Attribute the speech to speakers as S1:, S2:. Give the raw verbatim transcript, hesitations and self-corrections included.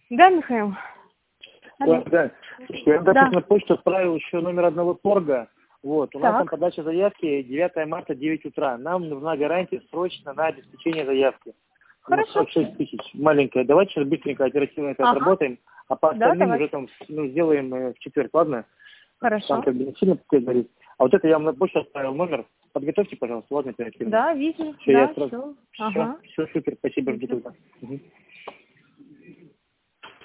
S1: Да, Михаил?
S2: Да, да. Слушайте, я
S1: Да.
S2: на почту отправил еще номер одного торга. Вот, у нас
S1: Так.
S2: там подача заявки девятое марта, девять утра. Нам нужна гарантия срочно на обеспечение заявки. У нас
S1: Хорошо.
S2: сорок шесть тысяч, маленькая. Давайте сейчас быстренько, оперативно это
S1: Ага.
S2: отработаем, а по
S1: Да,
S2: остальным
S1: давай.
S2: уже там ну, сделаем э, в четверг, ладно?
S1: Хорошо.
S2: Там как бы не сильно как говорит. А вот это я вам на почту отправил номер. Подготовьте, пожалуйста, ладно, оперативно.
S1: Да, видно.
S2: Все, я
S1: Да,
S2: сразу.
S1: все.
S2: Все,
S1: Ага.
S2: все супер, спасибо, жду
S1: Видно.
S2: тогда. Мгм.